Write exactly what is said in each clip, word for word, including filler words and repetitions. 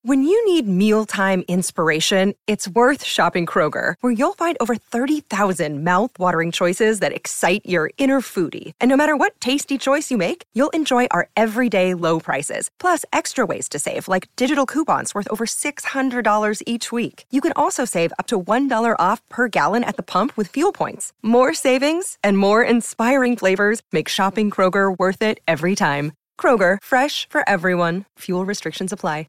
When you need mealtime inspiration, it's worth shopping Kroger, where you'll find over thirty thousand mouth-watering choices that excite your inner foodie. And no matter what tasty choice you make, you'll enjoy our everyday low prices, plus extra ways to save, like digital coupons worth over six hundred dollars each week. You can also save up to one dollar off per gallon at the pump with fuel points. More savings and more inspiring flavors make shopping Kroger worth it every time. Kroger, fresh for everyone. Fuel restrictions apply.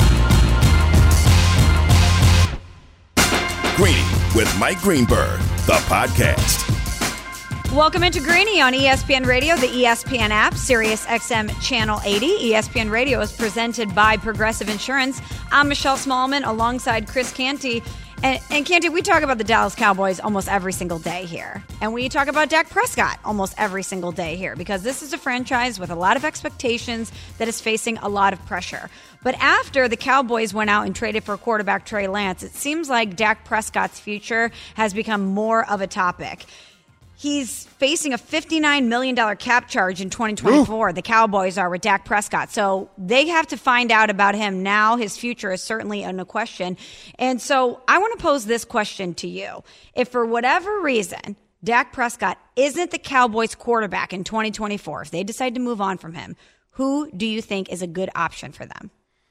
Greeny with Mike Greenberg, the podcast. Welcome into Greeny on E S P N Radio, the E S P N app, Sirius X M Channel eighty. E S P N Radio is presented by Progressive Insurance. I'm Michelle Smallman alongside Chris Canty. And, and Canty, we talk about the Dallas Cowboys almost every single day here. And we talk about Dak Prescott almost every single day here because this is a franchise with a lot of expectations that is facing a lot of pressure. But after the Cowboys went out and traded for quarterback Trey Lance, it seems like Dak Prescott's future has become more of a topic. He's facing a fifty-nine million dollars cap charge in twenty twenty-four. Ooh. The Cowboys are with Dak Prescott. So they have to find out about him now. His future is certainly in a question. And so I want to pose this question to you. If for whatever reason Dak Prescott isn't the Cowboys quarterback in twenty twenty-four, if they decide to move on from him, who do you think is a good option for them?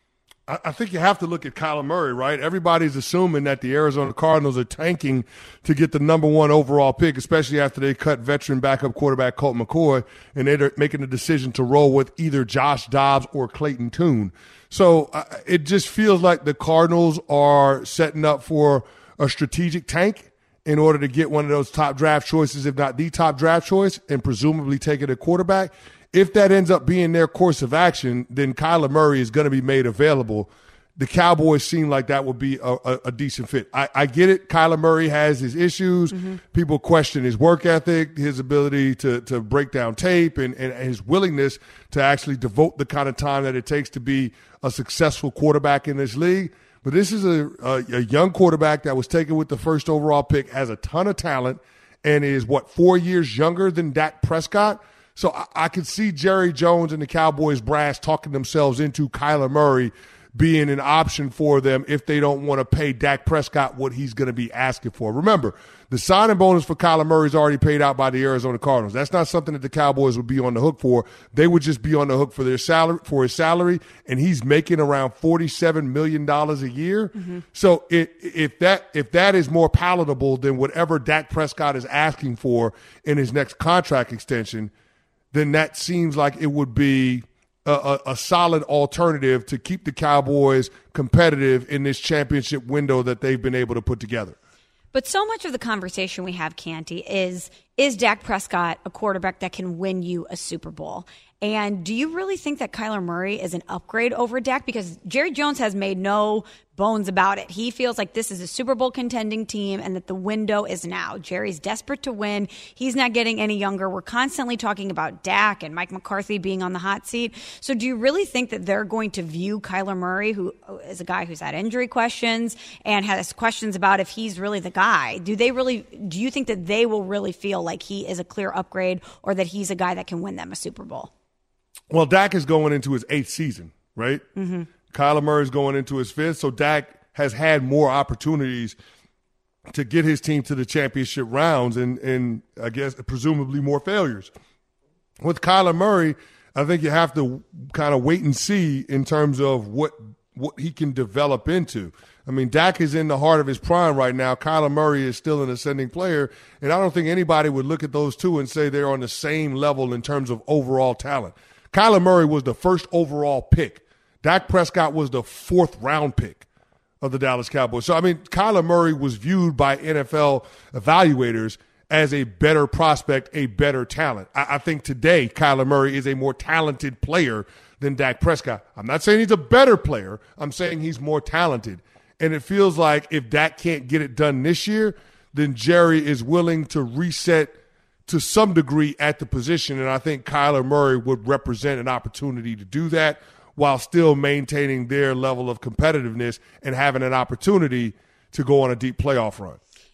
I think you have to look at Kyler Murray, right? Everybody's assuming that the Arizona Cardinals are tanking to get the number one overall pick, especially after they cut veteran backup quarterback Colt McCoy, and they're making the decision to roll with either Josh Dobbs or Clayton Tune. So uh, it just feels like the Cardinals are setting up for a strategic tank in order to get one of those top draft choices, if not the top draft choice, and presumably taking a quarterback. If that ends up being their course of action, then Kyler Murray is going to be made available. The Cowboys seem like that would be a, a, a decent fit. I, I get it. Kyler Murray has his issues. Mm-hmm. People question his work ethic, his ability to, to break down tape, and, and his willingness to actually devote the kind of time that it takes to be a successful quarterback in this league. But this is a, a, a young quarterback that was taken with the first overall pick, has a ton of talent, and is, what, four years younger than Dak Prescott? So I, I could see Jerry Jones and the Cowboys brass talking themselves into Kyler Murray being an option for them if they don't want to pay Dak Prescott what he's going to be asking for. Remember, the signing bonus for Kyler Murray is already paid out by the Arizona Cardinals. That's not something that the Cowboys would be on the hook for. They would just be on the hook for their salary, for his salary, and he's making around forty-seven million dollars a year. Mm-hmm. So if, if that if that is more palatable than whatever Dak Prescott is asking for in his next contract extension, then that seems like it would be a, a, a solid alternative to keep the Cowboys competitive in this championship window that they've been able to put together. But so much of the conversation we have, Canty, is, is Dak Prescott a quarterback that can win you a Super Bowl? And do you really think that Kyler Murray is an upgrade over Dak? Because Jerry Jones has made no bones about it. He feels like this is a Super Bowl contending team and that the window is now. Jerry's desperate to win. He's not getting any younger. We're constantly talking about Dak and Mike McCarthy being on the hot seat. So do you really think that they're going to view Kyler Murray, who is a guy who's had injury questions and has questions about if he's really the guy? Do they really, do you think that they will really feel like he is a clear upgrade or that he's a guy that can win them a Super Bowl? Well, Dak is going into his eighth season, right? Mm-hmm. Kyler Murray is going into his fifth, so Dak has had more opportunities to get his team to the championship rounds and, and I guess, presumably more failures. With Kyler Murray, I think you have to kind of wait and see in terms of what what he can develop into. I mean, Dak is in the heart of his prime right now. Kyler Murray is still an ascending player, and I don't think anybody would look at those two and say they're on the same level in terms of overall talent. Kyler Murray was the first overall pick. Dak Prescott was the fourth round pick of the Dallas Cowboys. So, I mean, Kyler Murray was viewed by N F L evaluators as a better prospect, a better talent. I, I think today Kyler Murray is a more talented player than Dak Prescott. I'm not saying he's a better player. I'm saying he's more talented. And it feels like if Dak can't get it done this year, then Jerry is willing to reset to some degree at the position, and I think Kyler Murray would represent an opportunity to do that while still maintaining their level of competitiveness and having an opportunity to go on a deep playoff run.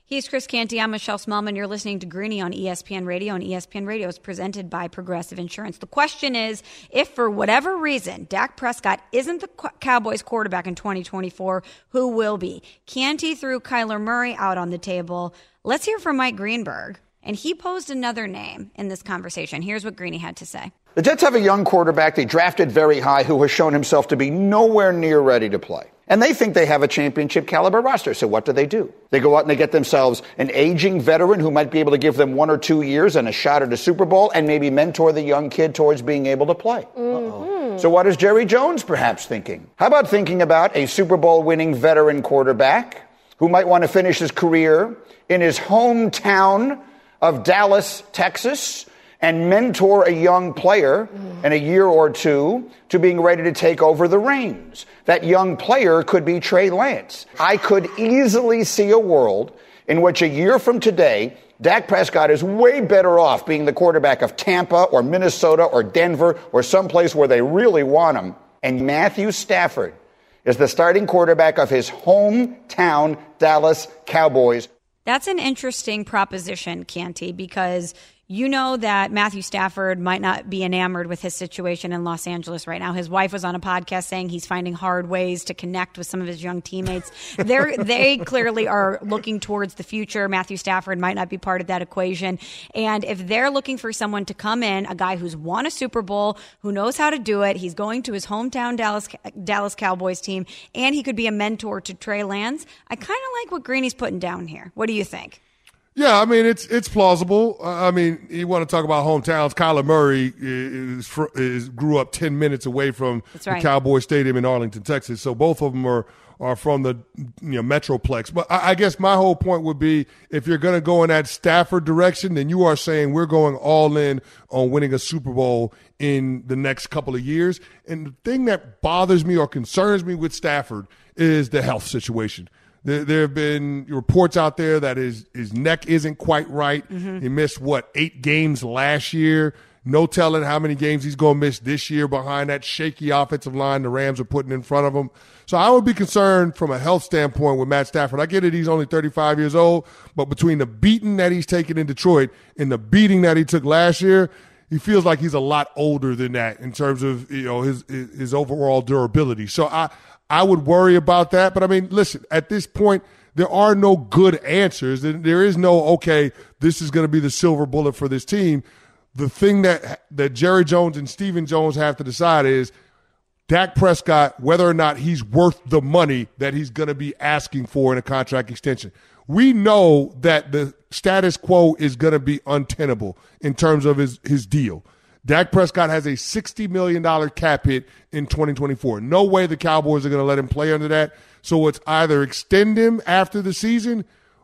He's Chris Canty. I'm Michelle Smallman. You're listening to Greeny on E S P N Radio, and E S P N Radio is presented by Progressive Insurance. The question is, if for whatever reason Dak Prescott isn't the Cowboys quarterback in twenty twenty-four, who will be? Canty threw Kyler Murray out on the table. Let's hear from Mike Greenberg. And he posed another name in this conversation. Here's what Greeny had to say. The Jets have a young quarterback they drafted very high who has shown himself to be nowhere near ready to play. And they think they have a championship caliber roster. So what do they do? They go out and they get themselves an aging veteran who might be able to give them one or two years and a shot at a Super Bowl and maybe mentor the young kid towards being able to play. Mm-hmm. So what is Jerry Jones perhaps thinking? How about thinking about a Super Bowl winning veteran quarterback who might want to finish his career in his hometown of Dallas, Texas, and mentor a young player in a year or two to being ready to take over the reins? That young player could be Trey Lance. I could easily see a world in which a year from today, Dak Prescott is way better off being the quarterback of Tampa or Minnesota or Denver or someplace where they really want him. And Matthew Stafford is the starting quarterback of his hometown Dallas Cowboys. That's an interesting proposition, Canty, because you know that Matthew Stafford might not be enamored with his situation in Los Angeles right now. His wife was on a podcast saying he's finding hard ways to connect with some of his young teammates. They're, they clearly are looking towards the future. Matthew Stafford might not be part of that equation. And if they're looking for someone to come in, a guy who's won a Super Bowl, who knows how to do it, he's going to his hometown Dallas Dallas Cowboys team, and he could be a mentor to Trey Lance, I kind of like what Greeny's putting down here. What do you think? Yeah, I mean, it's it's plausible. Uh, I mean, you want to talk about hometowns. Kyler Murray is, is grew up ten minutes away from right. the Cowboy Stadium in Arlington, Texas. So both of them are, are from the you know Metroplex. But I, I guess my whole point would be, if you're going to go in that Stafford direction, then you are saying we're going all in on winning a Super Bowl in the next couple of years. And the thing that bothers me or concerns me with Stafford is the health situation. There, there have been reports out there that his, his neck isn't quite right. Mm-hmm. He missed, what, eight games last year. No telling how many games he's going to miss this year behind that shaky offensive line the Rams are putting in front of him. So I would be concerned from a health standpoint with Matt Stafford. I get it, he's only thirty-five years old, but between the beating that he's taken in Detroit and the beating that he took last year, he feels like he's a lot older than that in terms of you know his his overall durability. So I I would worry about that. But, I mean, listen, at this point, there are no good answers. There is no, okay, this is going to be the silver bullet for this team. The thing that that Jerry Jones and Stephen Jones have to decide is Dak Prescott, whether or not he's worth the money that he's going to be asking for in a contract extension. We know that the status quo is going to be untenable in terms of his, his deal. Dak Prescott has a sixty million dollars cap hit in twenty twenty-four. No way the Cowboys are going to let him play under that. So it's either extend him after the season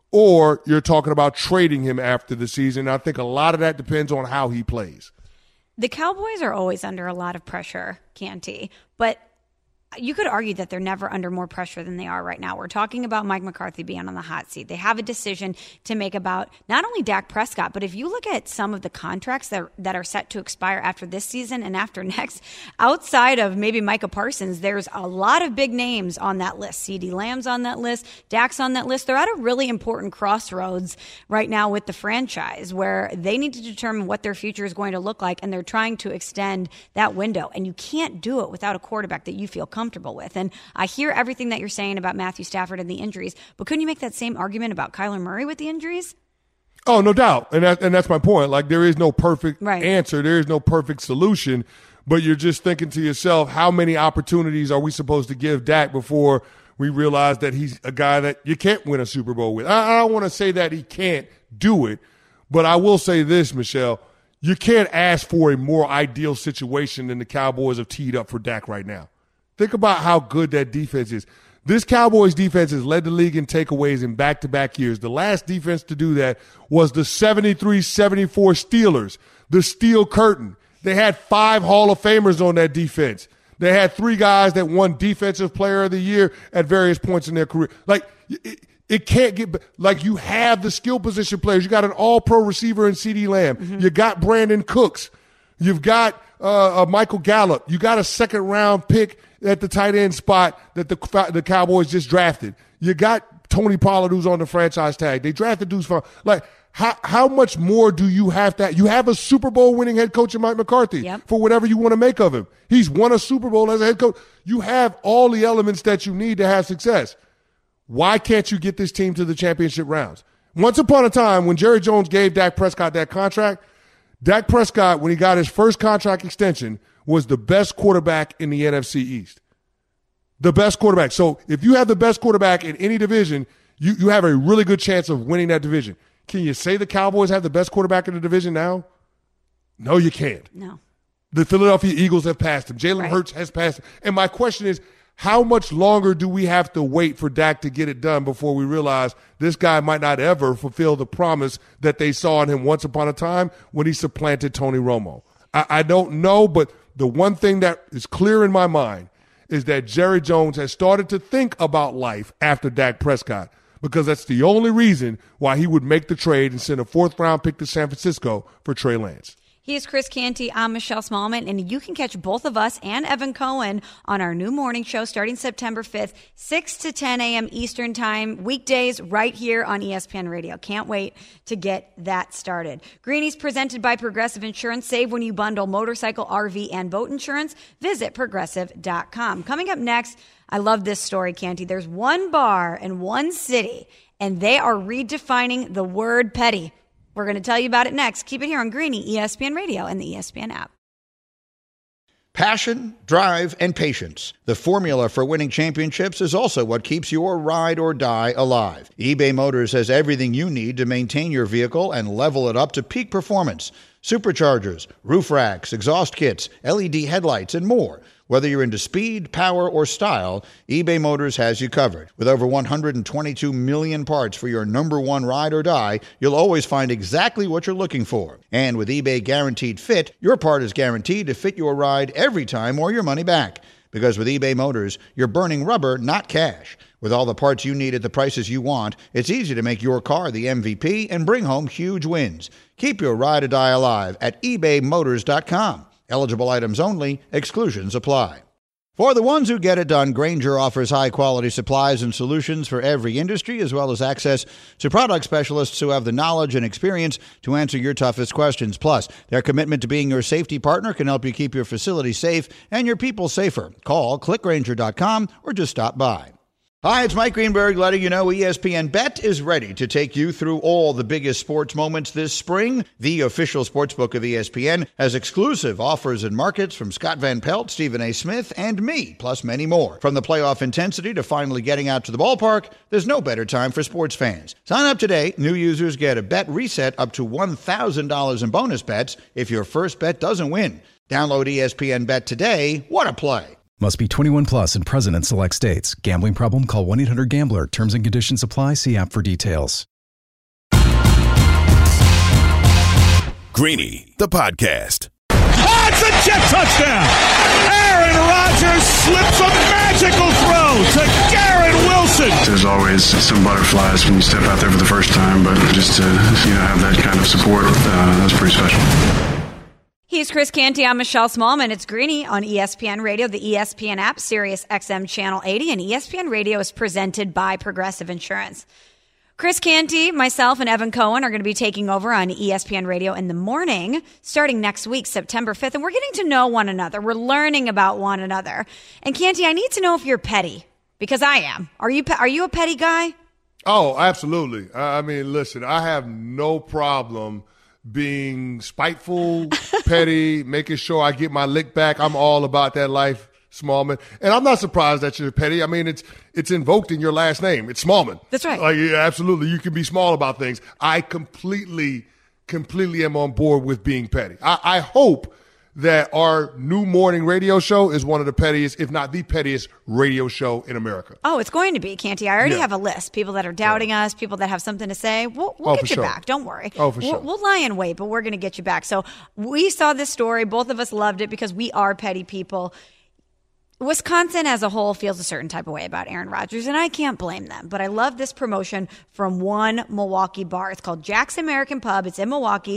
or you're talking about trading him after the season. I think a lot of that depends on how he plays. The Cowboys are always under a lot of pressure, Canty, but you could argue that they're never under more pressure than they are right now. We're talking about Mike McCarthy being on the hot seat. They have a decision to make about not only Dak Prescott, but if you look at some of the contracts that, that are set to expire after this season and after next, outside of maybe Micah Parsons, there's a lot of big names on that list. CeeDee Lamb's on that list. Dak's on that list. They're at a really important crossroads right now with the franchise where they need to determine what their future is going to look like, and they're trying to extend that window. And you can't do it without a quarterback that you feel comfortable comfortable with. And I hear everything that you're saying about Matthew Stafford and the injuries, but couldn't you make that same argument about Kyler Murray with the injuries? Oh, no doubt. And that, and that's my point. Like, there is no perfect right. answer. There is no perfect solution, but you're just thinking to yourself, how many opportunities are we supposed to give Dak before we realize that he's a guy that you can't win a Super Bowl with? I, I don't want to say that he can't do it, but I will say this, Michelle. You can't ask for a more ideal situation than the Cowboys have teed up for Dak right now. Think about how good that defense is. This Cowboys defense has led the league in takeaways in back-to-back years. The last defense to do that was the seventy-three seventy-four Steelers, the Steel Curtain. They had five Hall of Famers on that defense. They had three guys that won Defensive Player of the Year at various points in their career. Like, it, it can't get – like, you have the skill position players. You got an all-pro receiver in CeeDee Lamb. Mm-hmm. You got Brandon Cooks. You've got uh, uh, Michael Gallup. You got a second-round pick at the tight end spot that the the Cowboys just drafted. You got Tony Pollard, who's on the franchise tag. They drafted dudes from, like, how how much more do you have to, you have a Super Bowl winning head coach in Mike McCarthy yep. for whatever you want to make of him. He's won a Super Bowl as a head coach. You have all the elements that you need to have success. Why can't you get this team to the championship rounds? Once upon a time, when Jerry Jones gave Dak Prescott that contract, Dak Prescott, when he got his first contract extension, was the best quarterback in the N F C East. The best quarterback. So if you have the best quarterback in any division, you, you have a really good chance of winning that division. Can you say the Cowboys have the best quarterback in the division now? No, you can't. No. The Philadelphia Eagles have passed him. Jalen right. Hurts has passed him. And my question is, how much longer do we have to wait for Dak to get it done before we realize this guy might not ever fulfill the promise that they saw in him once upon a time when he supplanted Tony Romo? I, I don't know, but the one thing that is clear in my mind is that Jerry Jones has started to think about life after Dak Prescott, because that's the only reason why he would make the trade and send a fourth-round pick to San Francisco for Trey Lance. He is Chris Canty. I'm Michelle Smallman, and you can catch both of us and Evan Cohen on our new morning show starting September fifth, six to ten a.m. Eastern Time, weekdays right here on E S P N Radio. Can't wait to get that started. Greenie's presented by Progressive Insurance. Save when you bundle motorcycle, R V, and boat insurance. Visit progressive dot com. Coming up next, I love this story, Canty. There's one bar in one city, and they are redefining the word petty. We're going to tell you about it next. Keep it here on Greeny, E S P N Radio, and the E S P N app. Passion, drive, and patience. The formula for winning championships is also what keeps your ride or die alive. eBay Motors has everything you need to maintain your vehicle and level it up to peak performance. Superchargers, roof racks, exhaust kits, L E D headlights, and more. Whether you're into speed, power, or style, eBay Motors has you covered. With over one hundred twenty-two million parts for your number one ride or die, you'll always find exactly what you're looking for. And with eBay Guaranteed Fit, your part is guaranteed to fit your ride every time or your money back. Because with eBay Motors, you're burning rubber, not cash. With all the parts you need at the prices you want, it's easy to make your car the M V P and bring home huge wins. Keep your ride or die alive at ebay motors dot com. Eligible items only. Exclusions apply. For the ones who get it done, Grainger offers high-quality supplies and solutions for every industry, as well as access to product specialists who have the knowledge and experience to answer your toughest questions. Plus, their commitment to being your safety partner can help you keep your facility safe and your people safer. Call click grainger dot com or just stop by. Hi, it's Mike Greenberg letting you know E S P N Bet is ready to take you through all the biggest sports moments this spring. The official sportsbook of E S P N has exclusive offers and markets from Scott Van Pelt, Stephen A. Smith, and me, plus many more. From the playoff intensity to finally getting out to the ballpark, there's no better time for sports fans. Sign up today. New users get a bet reset up to one thousand dollars in bonus bets if your first bet doesn't win. Download E S P N Bet today. What a play. Must be twenty-one plus and present in select states. Gambling problem? Call one eight hundred gambler. Terms and conditions apply. See app for details. Greeny, the podcast. Oh, it's a jet touchdown! Aaron Rodgers slips a magical throw to Garrett Wilson. There's always some butterflies when you step out there for the first time, but just to you know have that kind of support, uh, that's pretty special. He's Chris Canty. I'm Michelle Smallman. It's Greeny on E S P N Radio, the E S P N app, Sirius X M Channel eighty, and E S P N Radio is presented by Progressive Insurance. Chris Canty, myself, and Evan Cohen are going to be taking over on E S P N Radio in the morning, starting next week, September fifth, and we're getting to know one another. We're learning about one another. And Canty, I need to know if you're petty, because I am. Are you? Are you a petty guy? Oh, absolutely. I mean, listen, I have no problem being spiteful, petty, making sure I get my lick back. I'm all about that life, Smallman. And I'm not surprised that you're petty. I mean, it's it's invoked in your last name. It's Smallman. That's right. Like, yeah, absolutely. You can be small about things. I completely, completely am on board with being petty. I, I hope that our new morning radio show is one of the pettiest, if not the pettiest, radio show in America. Oh, it's going to be, Canty. I already Yeah. have a list. People that are doubting yeah. us, people that have something to say. We'll, we'll Oh, get for you sure. back. Don't worry. Oh, for we'll, sure. We'll lie in wait, but we're going to get you back. So we saw this story. Both of us loved it because we are petty people. Wisconsin as a whole feels a certain type of way about Aaron Rodgers, and I can't blame them. But I love this promotion from one Milwaukee bar. It's called Jack's American Pub. It's in Milwaukee.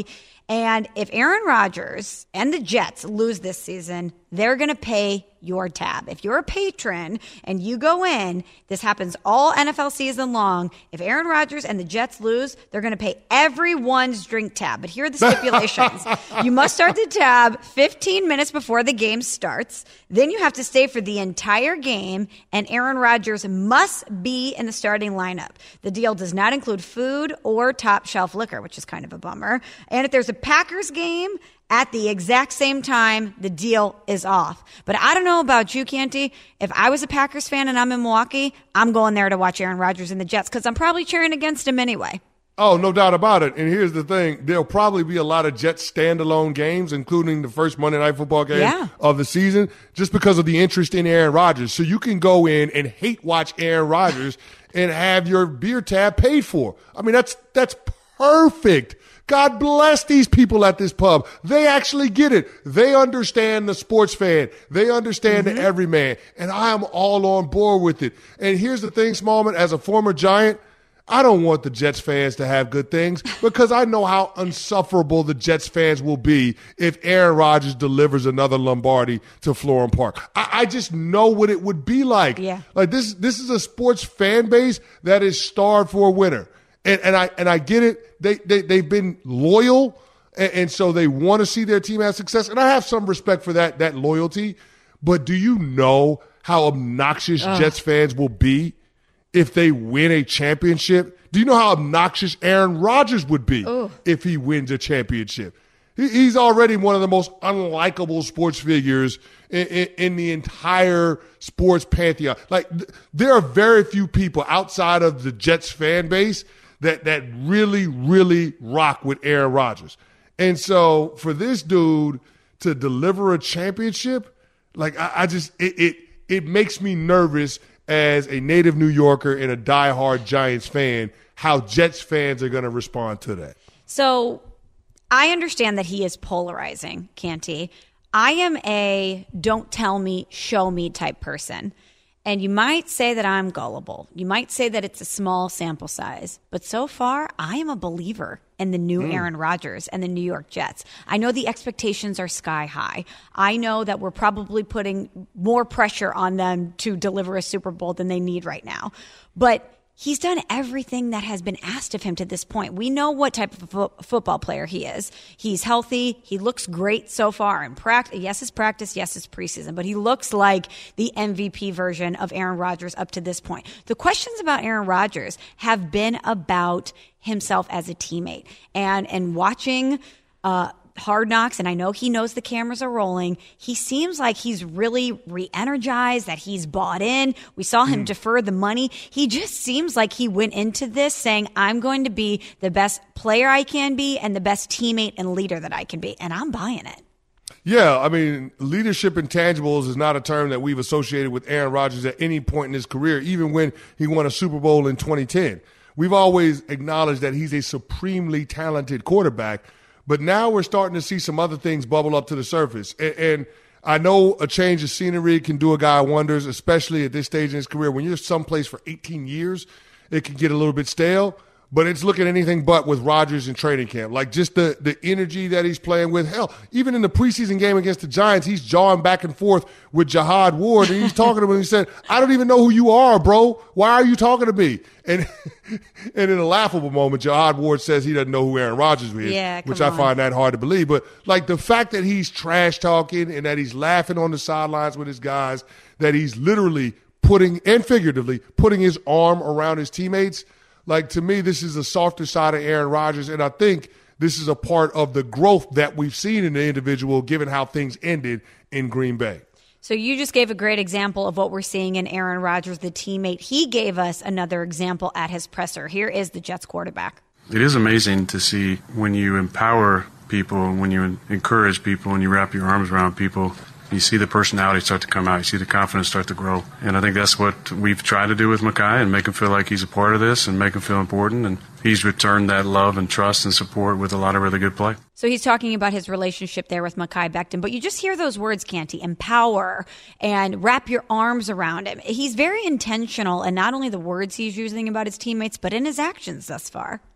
And if Aaron Rodgers and the Jets lose this season, they're going to pay your tab. If you're a patron and you go in, this happens all N F L season long. If Aaron Rodgers and the Jets lose, they're going to pay everyone's drink tab. But here are the stipulations. You must start the tab fifteen minutes before the game starts. Then you have to stay for the entire game, and Aaron Rodgers must be in the starting lineup. The deal does not include food or top shelf liquor, which is kind of a bummer. And if there's a Packers game at the exact same time, the deal is off. But I don't know about you, Canty. If I was a Packers fan and I'm in Milwaukee, I'm going there to watch Aaron Rodgers and the Jets because I'm probably cheering against him anyway. Oh, no doubt about it. And here's the thing. There'll probably be a lot of Jets standalone games, including the first Monday Night Football game yeah. of the season, just because of the interest in Aaron Rodgers. So you can go in and hate watch Aaron Rodgers and have your beer tab paid for. I mean, that's that's perfect. God bless these people at this pub. They actually get it. They understand the sports fan. They understand mm-hmm. the everyman. And I am all on board with it. And here's the thing, Smallman, as a former Giant, I don't want the Jets fans to have good things because I know how insufferable the Jets fans will be if Aaron Rodgers delivers another Lombardi to Florham Park. I, I just know what it would be like. Yeah. Like this, this is a sports fan base that is starved for a winner. And, and I and I get it. They they they've been loyal, and, and so they want to see their team have success. And I have some respect for that that loyalty. But do you know how obnoxious Ugh. Jets fans will be if they win a championship? Do you know how obnoxious Aaron Rodgers would be Ooh. if he wins a championship? He, he's already one of the most unlikable sports figures in, in, in the entire sports pantheon. Like th- there are very few people outside of the Jets fan base that that really, really rock with Aaron Rodgers. And so for this dude to deliver a championship, like I, I just it, it it makes me nervous as a native New Yorker and a diehard Giants fan, how Jets fans are going to respond to that. So I understand that he is polarizing, Canty. I am a don't tell me, show me type person. And you might say that I'm gullible. You might say that it's a small sample size. But so far, I am a believer in the new mm. Aaron Rodgers and the New York Jets. I know the expectations are sky high. I know that we're probably putting more pressure on them to deliver a Super Bowl than they need right now. But he's done everything that has been asked of him to this point. We know what type of fo- football player he is. He's healthy. He looks great so far in practice. Yes, his practice. Yes, his preseason. But he looks like the M V P version of Aaron Rodgers up to this point. The questions about Aaron Rodgers have been about himself as a teammate. And, and watching uh, Hard Knocks, and I know he knows the cameras are rolling, he seems like he's really re-energized, that he's bought in. We saw him mm. defer the money. He just seems like he went into this saying, I'm going to be the best player I can be and the best teammate and leader that I can be. And I'm buying it. Yeah, I mean, leadership intangibles is not a term that we've associated with Aaron Rodgers at any point in his career, even when he won a Super Bowl in twenty ten. We've always acknowledged that he's a supremely talented quarterback. But now we're starting to see some other things bubble up to the surface. And, and I know a change of scenery can do a guy wonders, especially at this stage in his career. When you're someplace for eighteen years, it can get a little bit stale. But it's looking anything but with Rodgers in training camp. Like just the, the energy that he's playing with. Hell, even in the preseason game against the Giants, he's jawing back and forth with Jihad Ward. And he's talking to him and he said, I don't even know who you are, bro. Why are you talking to me? And and in a laughable moment, Jihad Ward says he doesn't know who Aaron Rodgers is, yeah, which on. I find that hard to believe. But like the fact that he's trash talking and that he's laughing on the sidelines with his guys, that he's literally putting, and figuratively, putting his arm around his teammates, like, to me, this is a softer side of Aaron Rodgers, and I think this is a part of the growth that we've seen in the individual given how things ended in Green Bay. So you just gave a great example of what we're seeing in Aaron Rodgers, the teammate. He gave us another example at his presser. Here is the Jets quarterback. It is amazing to see when you empower people, when you encourage people, and you wrap your arms around people, you see the personality start to come out. You see the confidence start to grow. And I think that's what we've tried to do with Mekhi and make him feel like he's a part of this and make him feel important. And he's returned that love and trust and support with a lot of really good play. So he's talking about his relationship there with Mekhi Becton. But you just hear those words, Canty, empower and wrap your arms around him. He's very intentional in not only the words he's using about his teammates, but in his actions thus far.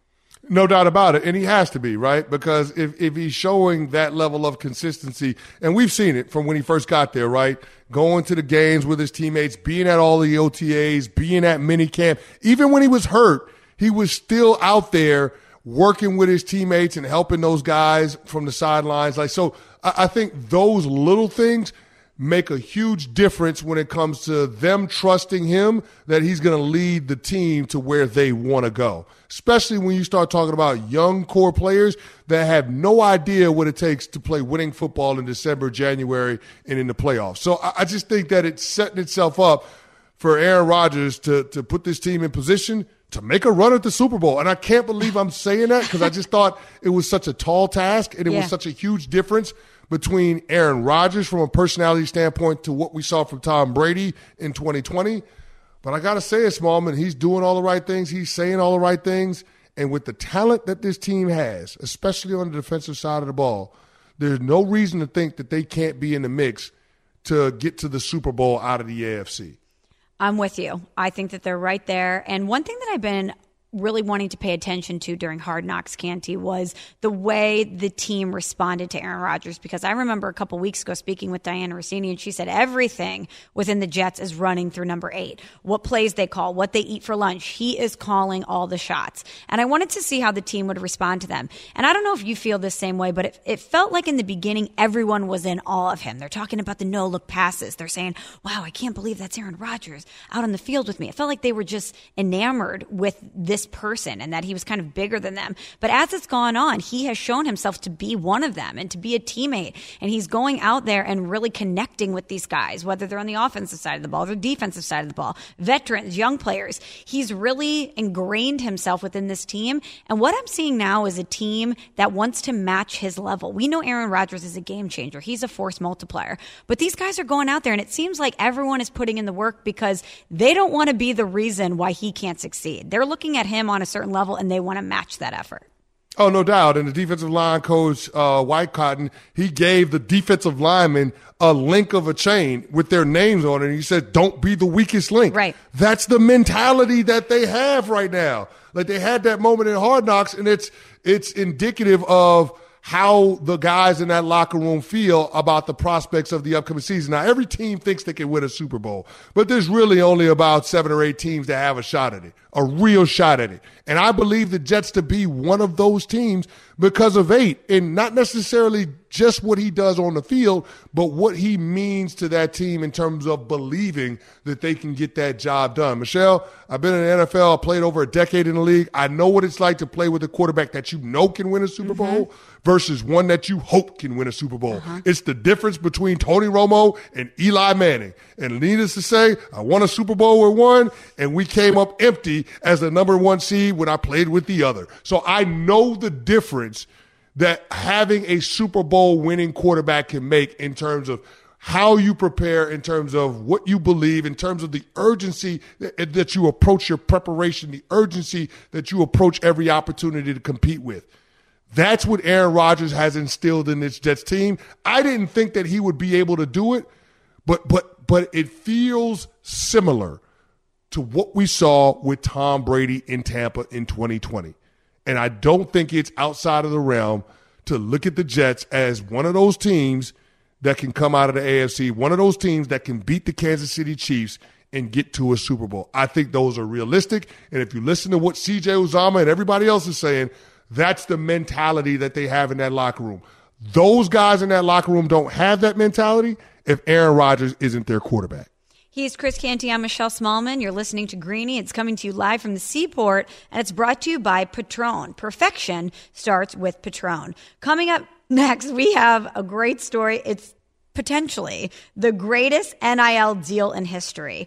No doubt about it. And he has to be, right? Because if, if he's showing that level of consistency, and we've seen it from when he first got there, right? Going to the games with his teammates, being at all the O T As, being at minicamp. Even when he was hurt, he was still out there working with his teammates and helping those guys from the sidelines. Like, so I, I think those little things make a huge difference when it comes to them trusting him that he's going to lead the team to where they want to go, especially when you start talking about young core players that have no idea what it takes to play winning football in December, January, and in the playoffs. So I, I just think that it's setting itself up for Aaron Rodgers to, to put this team in position to make a run at the Super Bowl. And I can't believe I'm saying that because I just thought it was such a tall task and it yeah. was such a huge difference between Aaron Rodgers from a personality standpoint to what we saw from Tom Brady in twenty twenty. But I got to say it, Smallman, he's doing all the right things. He's saying all the right things. And with the talent that this team has, especially on the defensive side of the ball, there's no reason to think that they can't be in the mix to get to the Super Bowl out of the A F C. I'm with you. I think that they're right there. And one thing that I've been really wanting to pay attention to during Hard Knocks, Canty, was the way the team responded to Aaron Rodgers. Because I remember a couple weeks ago speaking with Diana Rossini, and she said everything within the Jets is running through number eight. What plays they call, what they eat for lunch. He is calling all the shots. And I wanted to see how the team would respond to them. And I don't know if you feel the same way, but it, it felt like in the beginning everyone was in awe of him. They're talking about the no-look passes. They're saying, wow, I can't believe that's Aaron Rodgers out on the field with me. It felt like they were just enamored with this person and that he was kind of bigger than them. But as it's gone on, he has shown himself to be one of them and to be a teammate. And he's going out there and really connecting with these guys, whether they're on the offensive side of the ball or the defensive side of the ball, veterans, young players. He's really ingrained himself within this team. And what I'm seeing now is a team that wants to match his level. We know Aaron Rodgers is a game changer. He's a force multiplier. But these guys are going out there and it seems like everyone is putting in the work because they don't want to be the reason why he can't succeed. They're looking at him on a certain level and they want to match that effort. Oh, no doubt. And the defensive line coach, uh, White Cotton, he gave the defensive linemen a link of a chain with their names on it. And he said, don't be the weakest link. Right. That's the mentality that they have right now. Like they had that moment in Hard Knocks, and it's, it's indicative of how the guys in that locker room feel about the prospects of the upcoming season. Now, every team thinks they can win a Super Bowl, but there's really only about seven or eight teams that have a shot at it, a real shot at it. And I believe the Jets to be one of those teams because of eight, and not necessarily just what he does on the field, but what he means to that team in terms of believing that they can get that job done. Michelle, I've been in the N F L, I played over a decade in the league. I know what it's like to play with a quarterback that you know can win a Super mm-hmm. Bowl versus one that you hope can win a Super Bowl. Uh-huh. It's the difference between Tony Romo and Eli Manning. And needless to say, I won a Super Bowl with one, and we came up empty as the number one seed when I played with the other. So I know the difference that having a Super Bowl winning quarterback can make in terms of how you prepare, in terms of what you believe, in terms of the urgency that, that you approach your preparation, the urgency that you approach every opportunity to compete with. That's what Aaron Rodgers has instilled in this Jets team. I didn't think that he would be able to do it, but but but it feels similar to what we saw with Tom Brady in Tampa in twenty twenty. And I don't think it's outside of the realm to look at the Jets as one of those teams that can come out of the A F C, one of those teams that can beat the Kansas City Chiefs and get to a Super Bowl. I think those are realistic. And if you listen to what C J Uzomah and everybody else is saying, that's the mentality that they have in that locker room. Those guys in that locker room don't have that mentality if Aaron Rodgers isn't their quarterback. He's Chris Canty. I'm Michelle Smallman. You're listening to Greeny. It's coming to you live from the Seaport, and it's brought to you by Patron. Perfection starts with Patron. Coming up next, we have a great story. It's potentially the greatest N I L deal in history.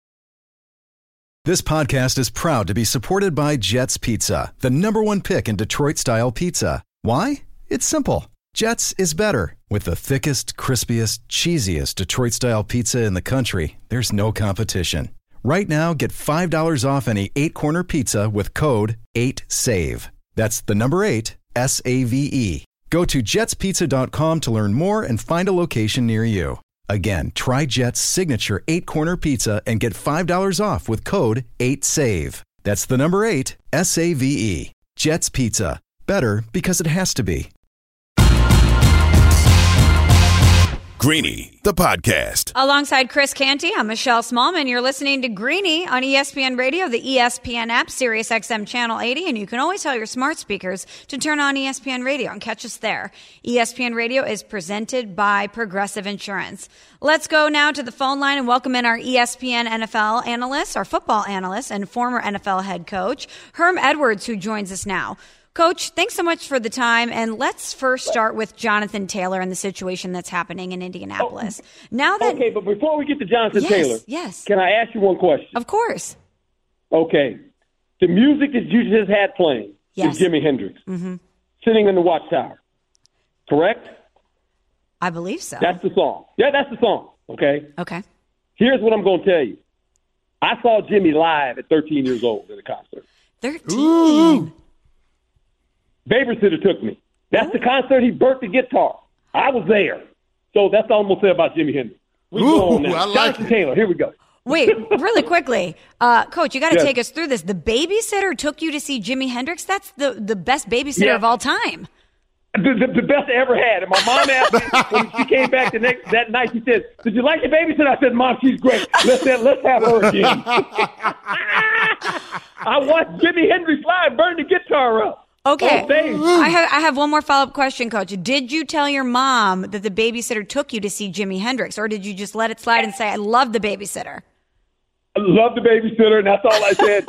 This podcast is proud to be supported by Jets Pizza, the number one pick in Detroit-style pizza. Why? It's simple. Jets is better. With the thickest, crispiest, cheesiest Detroit-style pizza in the country, there's no competition. Right now, get five dollars off any eight-corner pizza with code eight save. That's the number eight, S A V E. Go to jets pizza dot com to learn more and find a location near you. Again, try Jet's signature eight-corner pizza and get five dollars off with code eight save. That's the number eight, S A V E. Jets Pizza. Better because it has to be. Greeny, the podcast. Alongside Chris Canty, I'm Michelle Smallman. You're listening to Greeny on E S P N Radio, the E S P N app, Sirius X M Channel eighty, and you can always tell your smart speakers to turn on E S P N Radio and catch us there. E S P N Radio is presented by Progressive Insurance. Let's go now to the phone line and welcome in our E S P N N F L analyst, our football analyst, and former N F L head coach, Herm Edwards, who joins us now. Coach, thanks so much for the time. And let's first start with Jonathan Taylor and the situation that's happening in Indianapolis. Oh, now that okay, but before we get to Jonathan yes, Taylor, yes, can I ask you one question? Of course. Okay. The music that you just had playing yes. is Jimi Hendrix, mm-hmm. sitting in the Watchtower, correct? I believe so. That's the song. Yeah, that's the song, okay? Okay. Here's what I'm going to tell you. I saw Jimmy live at thirteen years old at a concert. thirteen? Ooh. Babysitter took me. That's the concert he burnt the guitar. I was there. So that's all I'm going to say about Jimi Hendrix. We Ooh, go on now. I like Jonathan it. Taylor, here we go. Wait, really quickly. Uh, Coach, you got to Yes. take us through this. The babysitter took you to see Jimi Hendrix? That's the, the best babysitter Yeah. of all time. The, the, the best I ever had. And my mom asked me when she came back the next that night, she said, "Did you like your babysitter?" I said, "Mom, she's great. Let's have, let's have her again." I watched Jimi Hendrix live burn the guitar up. Okay. on stage. I have, I have one more follow-up question, Coach. Did you tell your mom that the babysitter took you to see Jimi Hendrix, or did you just let it slide and say, "I love the babysitter"? I love the babysitter, and that's all I said.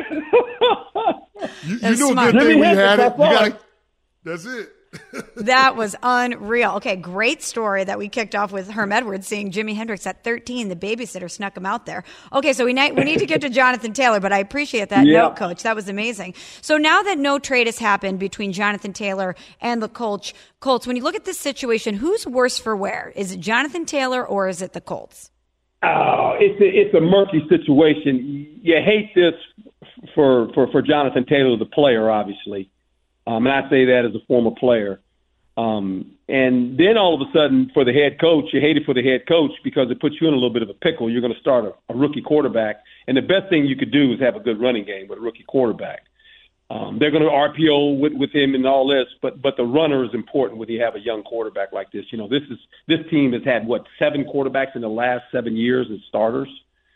You, you That's knew smart. a good thing Jimi we Hendrix, had it. that's You all. gotta, that's it. That was unreal. Okay, great story that we kicked off with Herm Edwards seeing Jimi Hendrix at thirteen. The babysitter snuck him out there. Okay, so we, ni- we need to get to Jonathan Taylor, but I appreciate that Yeah. note, Coach. That was amazing. So now that no trade has happened between Jonathan Taylor and the Colts, Colts, when you look at this situation, who's worse for wear? Is it Jonathan Taylor or is it the Colts? Oh, it's a, it's a murky situation. You hate this for, for, for Jonathan Taylor, the player, obviously. Um, and I say that as a former player. Um, and then all of a sudden, for the head coach, you hate it for the head coach because it puts you in a little bit of a pickle. You're going to start a, a rookie quarterback. And the best thing you could do is have a good running game with a rookie quarterback. Um, they're going to R P O with, with him and all this, but but the runner is important when you have a young quarterback like this. You know, this is this team has had, what, seven quarterbacks in the last seven years as starters.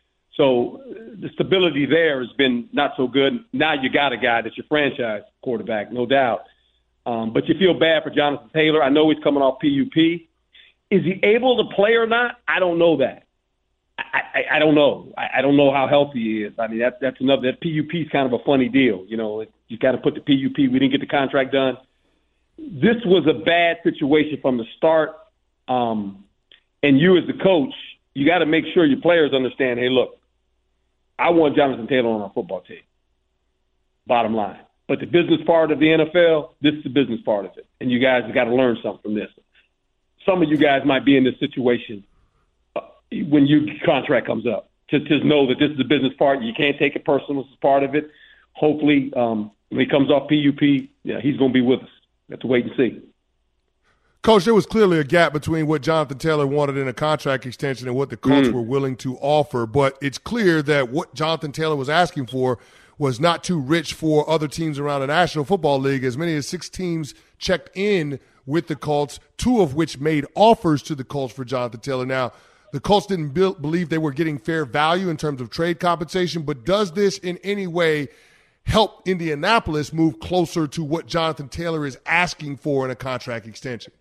So the stability there has been not so good. Now you got a guy that's your franchise quarterback, no doubt. Um, but you feel bad for Jonathan Taylor. I know he's coming off P U P. Is he able to play or not? I don't know that. I, I, I don't know. I, I don't know how healthy he is. I mean, that, that's another. That P U P is kind of a funny deal. You know, you got to put the P U P. We didn't get the contract done. This was a bad situation from the start. Um, and you as the coach, you got to make sure your players understand, hey, look, I want Jonathan Taylor on our football team, bottom line. But the business part of the N F L, this is the business part of it. And you guys have got to learn something from this. Some of you guys might be in this situation uh, when your contract comes up. Just, just know that this is the business part. You can't take it personal. This is part of it. Hopefully, um, when he comes off P U P, yeah, he's going to be with us. We have to wait and see. Coach, there was clearly a gap between what Jonathan Taylor wanted in a contract extension and what the Colts Mm. were willing to offer. But it's clear that what Jonathan Taylor was asking for was not too rich for other teams around the National Football League. As many as six teams checked in with the Colts, two of which made offers to the Colts for Jonathan Taylor. Now, the Colts didn't be- believe they were getting fair value in terms of trade compensation, but does this in any way help Indianapolis move closer to what Jonathan Taylor is asking for in a contract extension?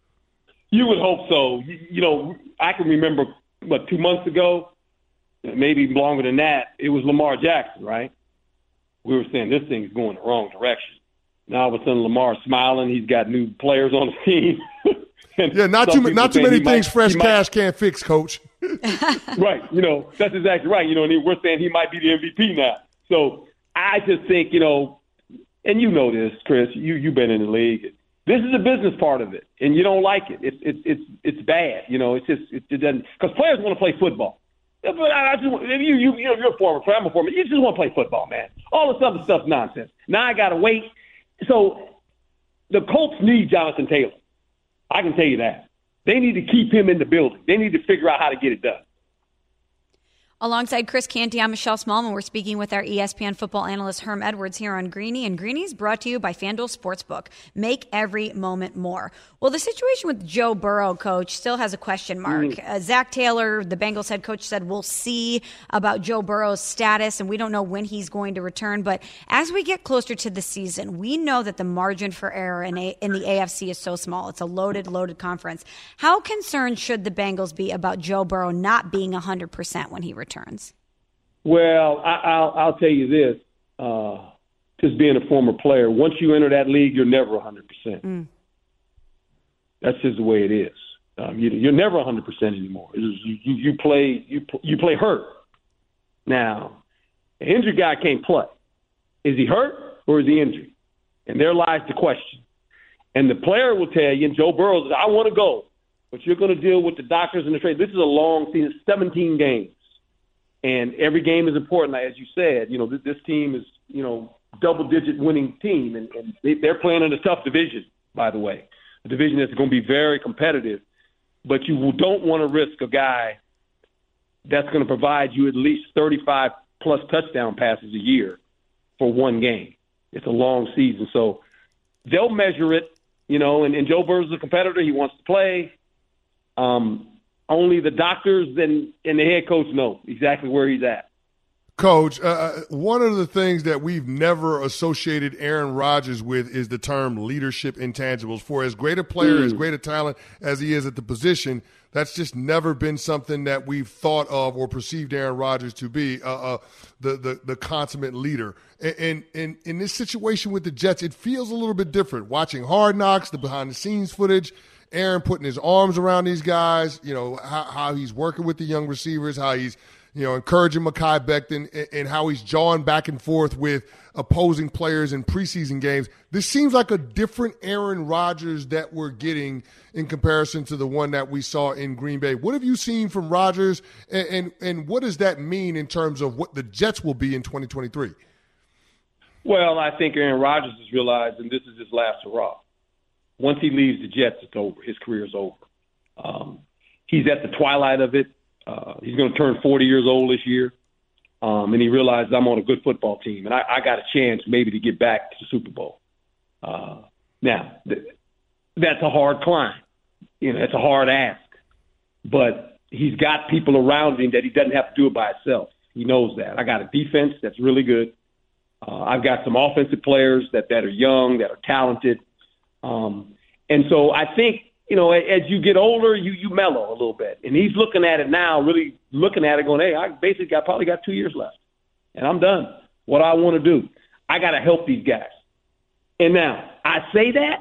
You would hope so. You, you know, I can remember, what, two months ago, maybe longer than that, it was Lamar Jackson, right? We were saying this thing's going the wrong direction. Now all of a sudden Lamar's smiling. He's got new players on the team. Yeah, not too, not too many things might, fresh might, cash can't fix, Coach. Right. You know, that's exactly right. You know, and we're saying he might be the M V P now. So I just think, you know, and you know this, Chris, you, you've been in the league. This is the business part of it, and you don't like it. It's it's it's it's bad. You know, it's just it, it doesn't, because players want to play football. But I just if you you you know, you're a former player, I'm a former. You just want to play football, man. All this other stuff's nonsense. Now I got to wait. So the Colts need Jonathan Taylor. I can tell you that. They need to keep him in the building. They need to figure out how to get it done. Alongside Chris Canty, I'm Michelle Smallman. We're speaking with our E S P N football analyst Herm Edwards here on Greeny. And Greeny's brought to you by FanDuel Sportsbook. Make every moment more. Well, the situation with Joe Burrow, Coach, still has a question mark. Mm. Uh, Zach Taylor, the Bengals head coach, said we'll see about Joe Burrow's status, and we don't know when he's going to return. But as we get closer to the season, we know that the margin for error in, a, in the A F C is so small. It's a loaded, loaded conference. How concerned should the Bengals be about Joe Burrow not being one hundred percent when he returns? Returns? Well, I, I'll, I'll tell you this. Uh, just being a former player, once you enter that league, you're never one hundred percent. Mm. That's just the way it is. Um, you, you're never one hundred percent anymore. You, you, you play you you play hurt. Now, an injured guy can't play. Is he hurt or is he injured? And there lies the question. And the player will tell you, and Joe Burrow says, I want to go, but you're going to deal with the doctors and the trade. This is a long season, seventeen games. And every game is important. Like, as you said, you know, this, this team is, you know, double-digit winning team, and, and they, they're playing in a tough division, by the way, a division that's going to be very competitive. But you don't want to risk a guy that's going to provide you at least thirty-five plus touchdown passes a year for one game. It's a long season. So they'll measure it, you know, and, and Joe Burrow's a competitor. He wants to play. Um Only the doctors and, and the head coach know exactly where he's at. Coach, uh, one of the things that we've never associated Aaron Rodgers with is the term leadership intangibles. For as great a player, mm. as great a talent as he is at the position, that's just never been something that we've thought of or perceived Aaron Rodgers to be, uh, uh, the, the the consummate leader. And, and, and in this situation with the Jets, it feels a little bit different. Watching Hard Knocks, the behind-the-scenes footage, Aaron putting his arms around these guys, you know, how, how he's working with the young receivers, how he's, you know, encouraging Mekhi Becton, and, and how he's jawing back and forth with opposing players in preseason games. This seems like a different Aaron Rodgers that we're getting in comparison to the one that we saw in Green Bay. What have you seen from Rodgers, and, and, and what does that mean in terms of what the Jets will be in twenty twenty-three? Well, I think Aaron Rodgers has realized, and this is his last hurrah. Once he leaves the Jets, it's over. His career is over. Um, he's at the twilight of it. Uh, he's going to turn forty years old this year. Um, and he realized I'm on a good football team, and I, I got a chance maybe to get back to the Super Bowl. Uh, now, th- that's a hard climb. You know, it's a hard ask. But he's got people around him that he doesn't have to do it by himself. He knows that. I got a defense that's really good. Uh, I've got some offensive players that, that are young, that are talented. Um, and so I think, you know, as you get older, you, you mellow a little bit. And he's looking at it now, really looking at it going, hey, I basically got, probably got two years left. And I'm done. What I want to do, I got to help these guys. And now, I say that,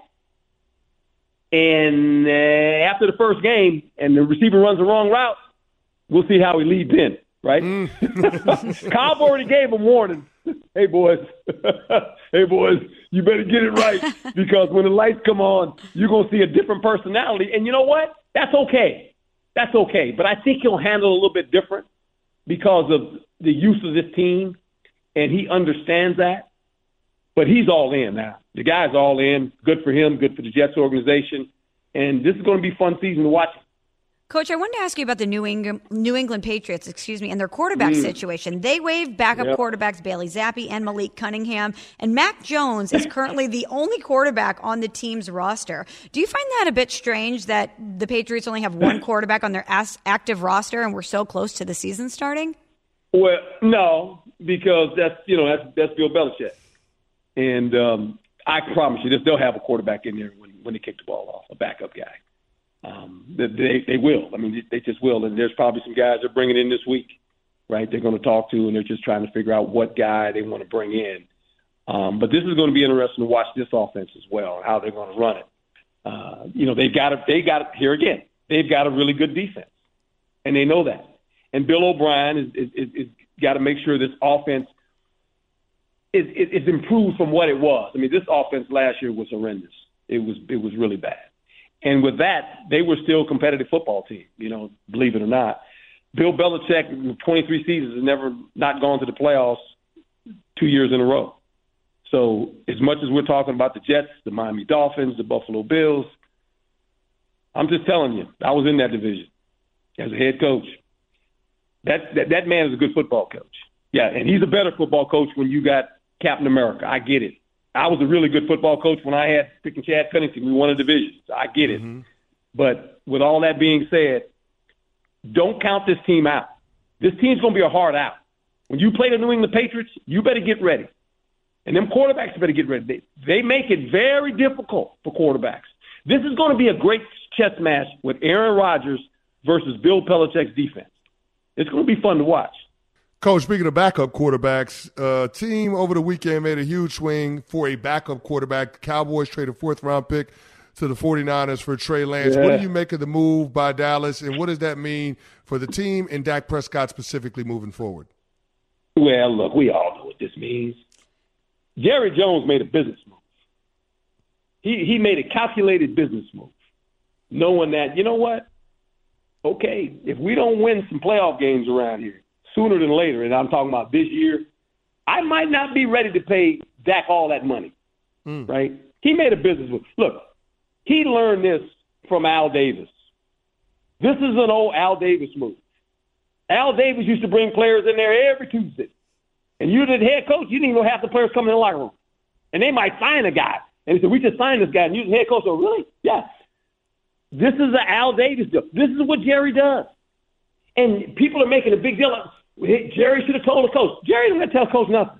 and uh, after the first game and the receiver runs the wrong route, we'll see how he leads in, right? Mm. Cobb already gave him warning. Hey, boys. hey, boys, you better get it right because when the lights come on, you're going to see a different personality. And you know what? That's okay. That's okay. But I think he'll handle it a little bit different because of the use of this team, and he understands that. But he's all in now. The guy's all in. Good for him, good for the Jets organization. And this is going to be a fun season to watch. Coach, I wanted to ask you about the New England, New England Patriots, excuse me, and their quarterback mm. situation. They waived backup yep. quarterbacks Bailey Zappi and Malik Cunningham, and Mac Jones is currently the only quarterback on the team's roster. Do you find that a bit strange that the Patriots only have one quarterback on their as- active roster and we're so close to the season starting? Well, no, because that's, you know, that's, that's Bill Belichick. And um, I promise you, they'll have a quarterback in there when, when they kick the ball off, a backup guy. Um, they they will. I mean, they just will. And there's probably some guys they're bringing in this week, right? They're going to talk to, and they're just trying to figure out what guy they want to bring in. Um, but this is going to be interesting to watch this offense as well and how they're going to run it. Uh, you know, they've got to, they got to, here again, they've got a really good defense, and they know that. And Bill O'Brien is, is, is, is got to make sure this offense is, is, is improved from what it was. I mean, this offense last year was horrendous. It was it was really bad. And with that, they were still a competitive football team, you know, believe it or not. Bill Belichick, in twenty-three seasons, has never not gone to the playoffs two years in a row. So as much as we're talking about the Jets, the Miami Dolphins, the Buffalo Bills, I'm just telling you, I was in that division as a head coach. That, that that man is a good football coach. Yeah, and he's a better football coach when you got Captain America. I get it. I was a really good football coach when I had picking Chad Pennington. We won a division. So I get it. Mm-hmm. But with all that being said, don't count this team out. This team's going to be a hard out. When you play the New England Patriots, you better get ready. And them quarterbacks better get ready. They, they make it very difficult for quarterbacks. This is going to be a great chess match with Aaron Rodgers versus Bill Belichick's defense. It's going to be fun to watch. Coach, speaking of backup quarterbacks, uh, team over the weekend made a huge swing for a backup quarterback. The Cowboys traded a fourth-round pick to the 49ers for Trey Lance. Yeah. What do you make of the move by Dallas, and what does that mean for the team and Dak Prescott specifically moving forward? Well, look, we all know what this means. Jerry Jones made a business move. He he made a calculated business move, knowing that, you know what? Okay, if we don't win some playoff games around here sooner than later, and I'm talking about this year, I might not be ready to pay Dak all that money, mm. right? He made a business move. Look, he learned this from Al Davis. This is an old Al Davis move. Al Davis used to bring players in there every Tuesday. And you're the head coach, you didn't even know half the players coming in the locker room. And they might sign a guy. And he said, we just signed this guy. And you're the head coach. Oh, really? Yeah. This is an Al Davis deal. This is what Jerry does. And people are making a big deal of, hey, Jerry should have told the coach. Jerry didn't tell coach nothing.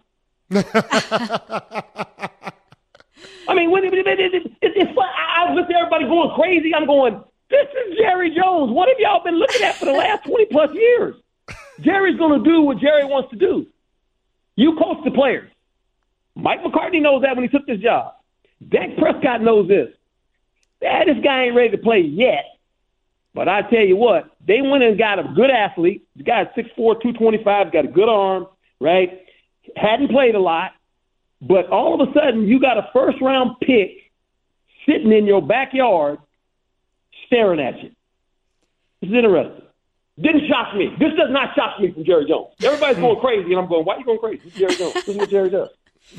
I mean, when it, it, it, it, it's fun. I was with everybody going crazy. I'm going, this is Jerry Jones. What have y'all been looking at for the last twenty-plus years? Jerry's going to do what Jerry wants to do. You coach the players. Mike McCarthy knows that when he took this job. Dak Prescott knows this. Yeah, this guy ain't ready to play yet. But I tell you what, they went and got a good athlete. The guy's six four, two twenty-five, got a good arm, right? Hadn't played a lot. But all of a sudden, you got a first-round pick sitting in your backyard staring at you. This is interesting. Didn't shock me. This does not shock me from Jerry Jones. Everybody's going crazy, and I'm going, why are you going crazy? This is Jerry Jones. This is what Jerry does.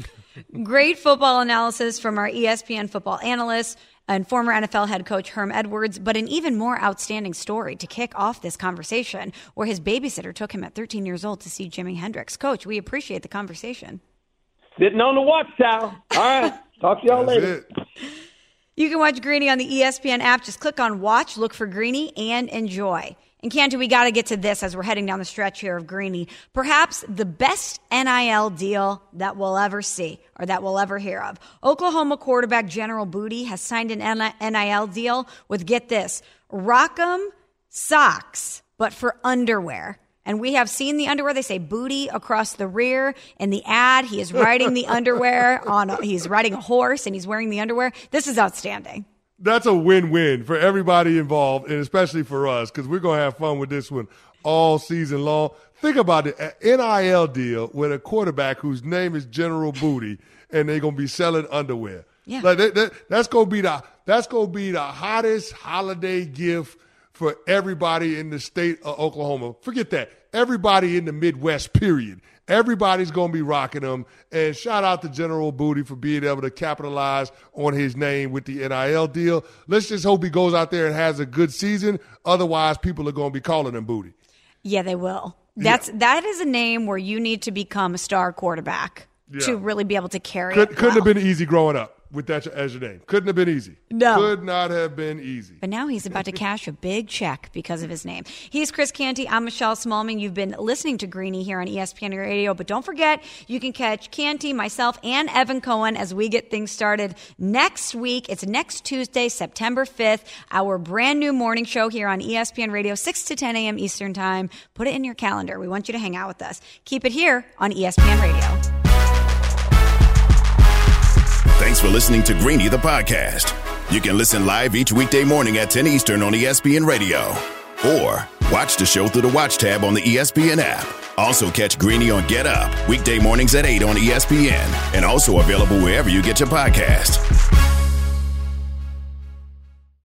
Great football analysis from our E S P N football analyst and former N F L head coach Herm Edwards, but an even more outstanding story to kick off this conversation where his babysitter took him at thirteen years old to see Jimi Hendrix. Coach, we appreciate the conversation. Sitting on the watchtower. All right. Talk to y'all That's later. It. You can watch Greeny on the E S P N app. Just click on watch, look for Greeny, and enjoy. And Canty, we got to get to this as we're heading down the stretch here of Greeny. Perhaps the best N I L deal that we'll ever see or that we'll ever hear of. Oklahoma quarterback General Booty has signed an N I L deal with, get this, Rock'em socks, but for underwear. And we have seen the underwear. They say booty across the rear. In the ad, he is riding the underwear on, a, he's riding a horse and he's wearing the underwear. This is outstanding. That's a win-win for everybody involved, and especially for us, because we're going to have fun with this one all season long. Think about it, an N I L deal with a quarterback whose name is General Booty, and they're going to be selling underwear. Yeah. Like that, that, that's going to be the that's going to be the hottest holiday gift for everybody in the state of Oklahoma. Forget that. Everybody in the Midwest, period. Everybody's going to be rocking them. And shout out to General Booty for being able to capitalize on his name with the N I L deal. Let's just hope he goes out there and has a good season. Otherwise, people are going to be calling him Booty. Yeah, they will. That's yeah. That is a name where you need to become a star quarterback yeah. to really be able to carry Could, it Couldn't well. have been easy growing up with that as your name. Couldn't have been easy. No. Could not have been easy. But now he's about to cash a big check because of his name. He's Chris Canty. I'm Michelle Smallman. You've been listening to Greeny here on E S P N Radio. But don't forget, you can catch Canty, myself, and Evan Cohen as we get things started next week. It's next Tuesday, September fifth, our brand new morning show here on E S P N Radio, six to ten a.m. Eastern Time. Put it in your calendar. We want you to hang out with us. Keep it here on E S P N Radio. Thanks for listening to Greeny, the podcast. You can listen live each weekday morning at ten Eastern on E S P N Radio. Or watch the show through the Watch tab on the E S P N app. Also catch Greeny on Get Up, weekday mornings at eight on E S P N. And also available wherever you get your podcast.